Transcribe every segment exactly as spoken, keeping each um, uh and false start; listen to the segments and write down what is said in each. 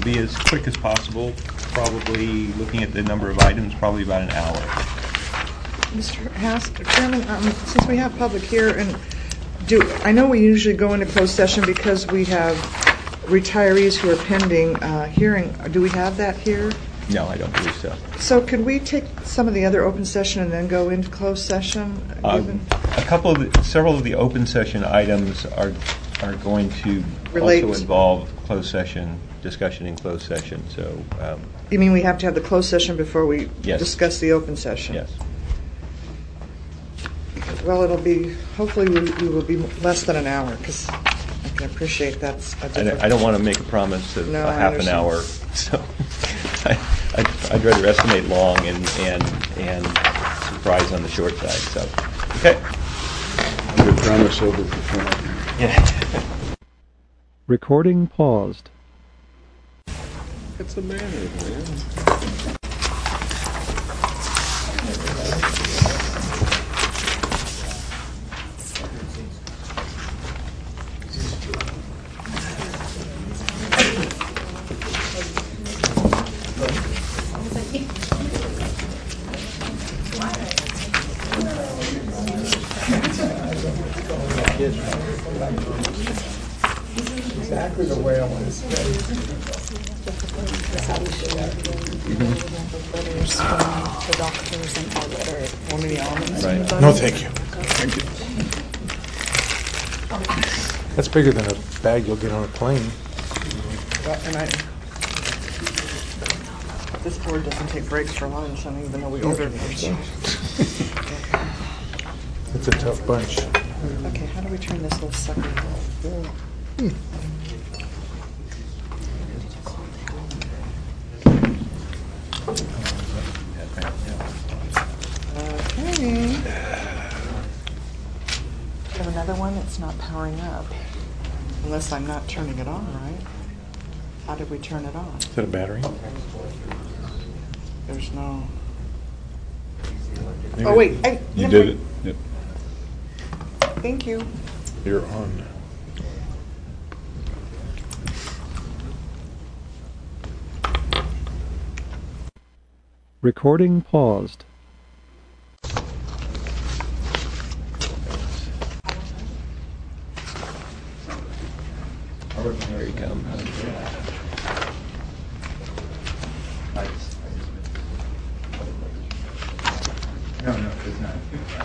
be as quick as possible, probably looking at the number of items, probably about an hour. Mister Hask, Chairman, um, since we have public here, and do I know we usually go into closed session because we have retirees who are pending uh, hearing. Do we have that here? No, I don't believe so. So could we take some of the other open session and then go into closed session? Uh, given- a couple of the, several of the open session items are are going to Relate. also involve closed session discussion in closed session. So um, You mean we have to have the closed session before we Yes. discuss the open session? yes. Well, it'll be, hopefully we, we will be less than an hour, because I can appreciate that's a I different... don't, I don't want to make a promise of No, a I half an understand. hour, so I, I'd, I'd rather estimate long and, and and surprise on the short side. So, okay. Under promise, over perform. Yeah. Recording paused. What's the matter, man? Exactly the way I want to say it. Letters from the doctors and all that are Want me the almonds? Right. No, thank you. Thank you. That's bigger than a bag you'll get on a plane. Well, and I, this board doesn't take breaks for lunch, and even though we ordered lunch. It's a tough bunch. Okay, how do we turn this little sucker off? Okay. have another one that's not powering up. Unless I'm not turning it on, right? How did we turn it on? Is that a battery? There's no... Maybe- Oh, wait. I, You never- did it. Yep. Thank you. You're on. Recording paused. There you come. No, no, it's not.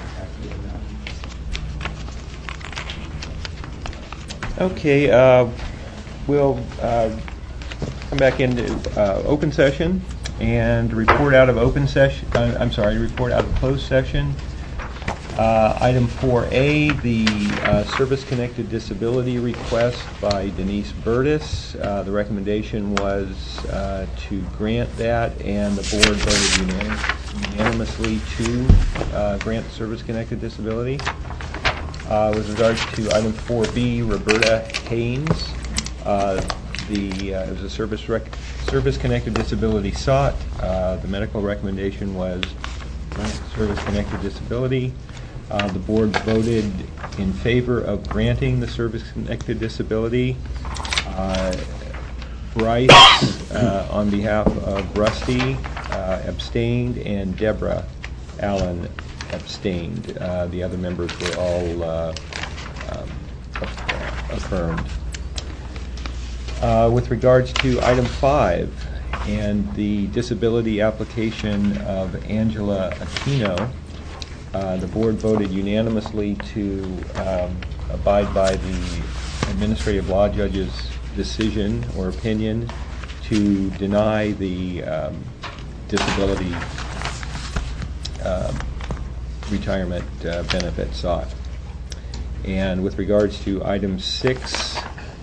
Okay, uh, we'll uh, come back into uh, open session and report out of open session, uh, I'm sorry, report out of closed session. Uh, Item four A, the uh, service-connected disability request by Denise Burtis. Uh, The recommendation was uh, to grant that, and the board voted unanim- unanimously to uh, grant service-connected disability. Uh, With regards to item four B, Roberta Haynes, uh, the, uh, it was a service rec- service-connected disability sought. Uh, The medical recommendation was grant service-connected disability. Uh, The board voted in favor of granting the service-connected disability. Uh, Bryce, uh, on behalf of Rusty, uh, abstained, and Deborah Allen abstained. Uh, The other members were all uh, um, affirmed. Uh, With regards to item five and the disability application of Angela Aquino, uh, the board voted unanimously to um, abide by the administrative law judge's decision or opinion to deny the um, disability uh, retirement uh, benefit sought. And with regards to items six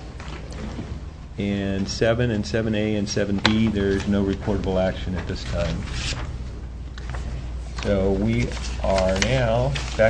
and seven and seven A and seven B, there's no reportable action at this time. So we are now back